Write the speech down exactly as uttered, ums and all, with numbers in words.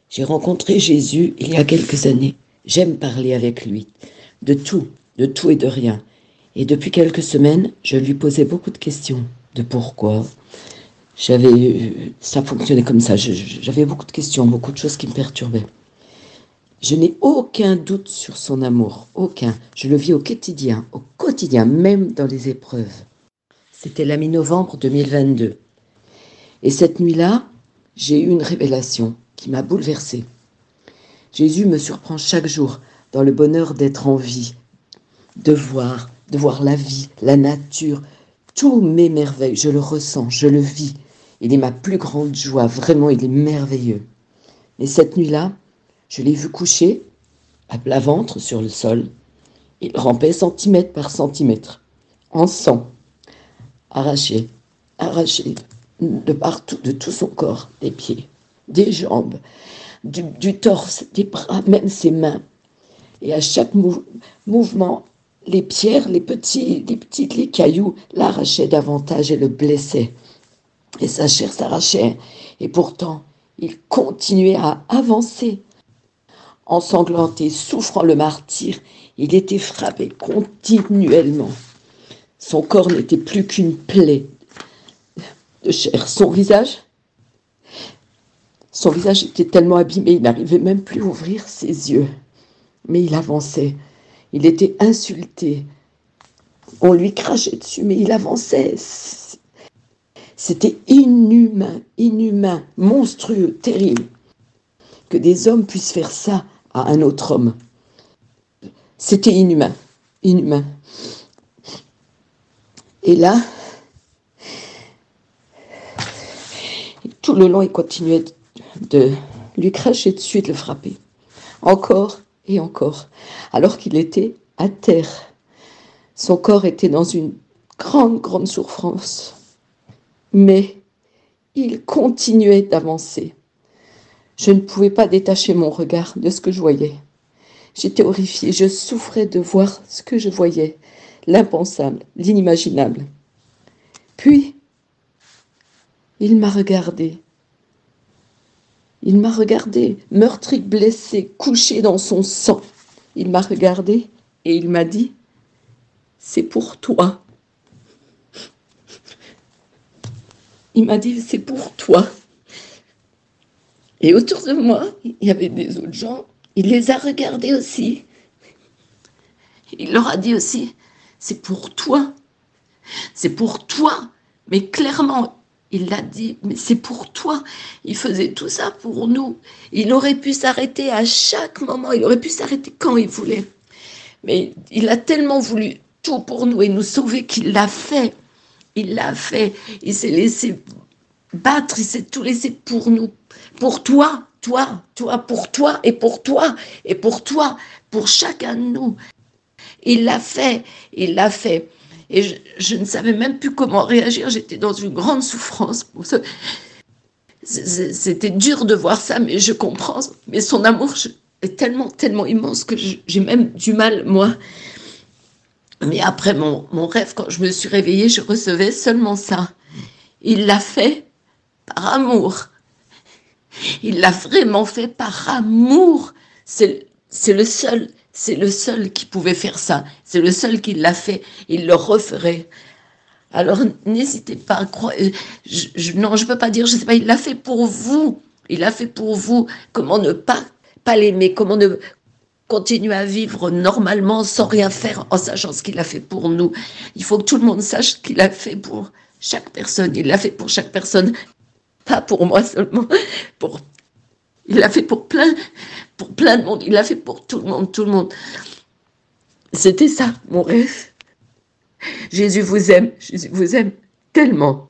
J'ai rencontré Jésus il y a quelques années. J'aime parler avec lui, de tout, de tout et de rien. Et depuis quelques semaines, je lui posais beaucoup de questions, de pourquoi. J'avais, ça fonctionnait comme ça, je- je- j'avais beaucoup de questions, beaucoup de choses qui me perturbaient. Je n'ai aucun doute sur son amour, aucun. Je le vis au quotidien, au quotidien, même dans les épreuves. C'était la mi-novembre deux mille vingt-deux. Et cette nuit-là, j'ai eu une révélation qui m'a bouleversée. Jésus me surprend chaque jour dans le bonheur d'être en vie, de voir, de voir la vie, la nature, tout m'émerveille, je le ressens, je le vis. Il est ma plus grande joie, vraiment, il est merveilleux. Mais cette nuit-là, je l'ai vu couché, à plat ventre, sur le sol. Il rampait centimètre par centimètre, en sang, arraché, arraché, de partout, de tout son corps, des pieds, des jambes, du, du torse, des bras, même ses mains. Et à chaque mou- mouvement, les pierres, les petits, les petits, les cailloux l'arrachaient davantage et le blessaient. Et sa chair s'arrachait. Et pourtant, il continuait à avancer. Ensanglanté, souffrant le martyre, il était frappé continuellement. Son corps n'était plus qu'une plaie de chair. Son visage, son visage était tellement abîmé, il n'arrivait même plus à ouvrir ses yeux. Mais il avançait. Il était insulté. On lui crachait dessus, mais il avançait. C'était inhumain, inhumain, monstrueux, terrible. Que des hommes puissent faire ça à un autre homme. C'était inhumain, inhumain. Et là, tout le long, il continuait de lui cracher dessus et de le frapper. Encore et encore, alors qu'il était à terre. Son corps était dans une grande, grande souffrance. Mais il continuait d'avancer. Je ne pouvais pas détacher mon regard de ce que je voyais. J'étais horrifiée, je souffrais de voir ce que je voyais, l'impensable, l'inimaginable. Puis, il m'a regardée. Il m'a regardée, meurtri, blessé, couché dans son sang. Il m'a regardée et il m'a dit « C'est pour toi ». Il m'a dit « C'est pour toi ». Et autour de moi, il y avait des autres gens. Il les a regardés aussi. Il leur a dit aussi « C'est pour toi ». C'est pour toi. Mais clairement, il l'a dit, mais c'est pour toi. Il faisait tout ça pour nous. Il aurait pu s'arrêter à chaque moment. Il aurait pu s'arrêter quand il voulait. Mais il a tellement voulu tout pour nous et nous sauver qu'il l'a fait. Il l'a fait. Il s'est laissé battre. Il s'est tout laissé pour nous. Pour toi, toi, toi, pour toi et pour toi et pour toi, pour chacun de nous. Il l'a fait. Il l'a fait. Et je, je ne savais même plus comment réagir. J'étais dans une grande souffrance. C'était dur de voir ça, mais je comprends. Mais son amour est tellement, tellement immense que j'ai même du mal, moi. Mais après mon, mon rêve, quand je me suis réveillée, je recevais seulement ça. Il l'a fait par amour. Il l'a vraiment fait par amour. C'est le seul... C'est le seul qui pouvait faire ça. C'est le seul qui l'a fait. Il le referait. Alors, n'hésitez pas à croire. Je, je, non, je ne peux pas dire, je ne sais pas, il l'a fait pour vous. Il l'a fait pour vous. Comment ne pas, pas l'aimer? Comment ne continuer à vivre normalement sans rien faire en sachant ce qu'il a fait pour nous? Il faut que tout le monde sache ce qu'il a fait pour chaque personne. Il l'a fait pour chaque personne. Pas pour moi seulement. Pour... Il l'a fait pour plein, pour plein de monde. Il l'a fait pour tout le monde, tout le monde. C'était ça, mon rêve. Jésus vous aime. Jésus vous aime tellement.